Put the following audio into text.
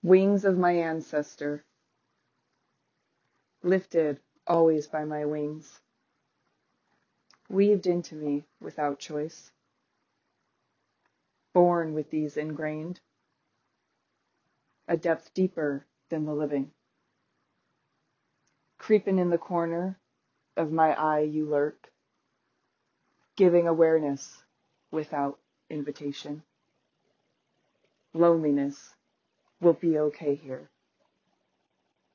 Wings of my ancestor, lifted always by my wings, weaved into me without choice, born with these ingrained, a depth deeper than the living. Creeping in the corner of my eye you lurk, giving awareness without invitation. Loneliness will be okay here.